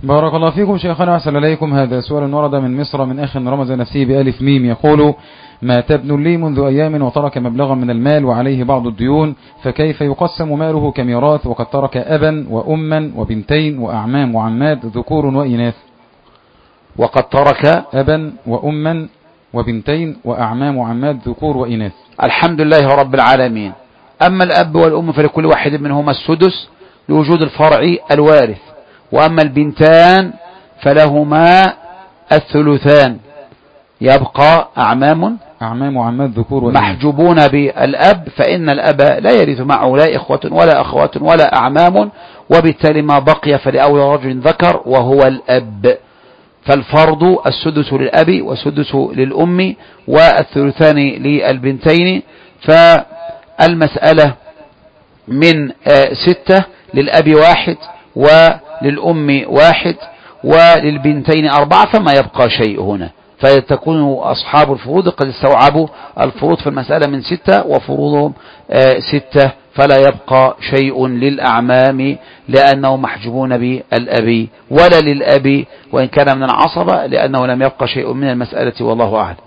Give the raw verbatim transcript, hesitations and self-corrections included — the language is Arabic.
بارك الله فيكم شيخنا، أحسن إليكم. هذا سؤال ورد من مصر من أخ رمز نفسه بألف ميم، يقول: مات ابن لي منذ أيام وترك مبلغا من المال وعليه بعض الديون، فكيف يقسم ماله كميراث وقد ترك أبا وأما وبنتين وأعمام وعمات ذكور وإناث؟ وقد ترك أبا وأما وبنتين وأعمام وعمات ذكور وإناث. الحمد لله رب العالمين. أما الأب والأم فلكل واحد منهما السدس لوجود الفرع الوارث، وأما البنتان فلهما الثلثان. يبقى أعمام أعمام وعمات ذكور وإناث محجوبون بالأب، فإن الأب لا يرث معه لا إخوة ولا أخوات ولا أعمام، وبالتالي ما بقي فلأولى رجل ذكر وهو الأب. فالفرض السدس للأب والسدس للأم والثلثان للبنتين. فالمسألة من ستة، للأب واحد وللأم واحد وللبنتين أربعة، فما يبقى شيء هنا، فتكون أصحاب الفروض قد استوعبوا الفروض في المسألة من ستة وفروضهم ستة، فلا يبقى شيء للأعمام لأنه محجوبون بالأب، ولا للأب وإن كان من العصبة لأنه لم يبقى شيء من المسألة، والله أعلم.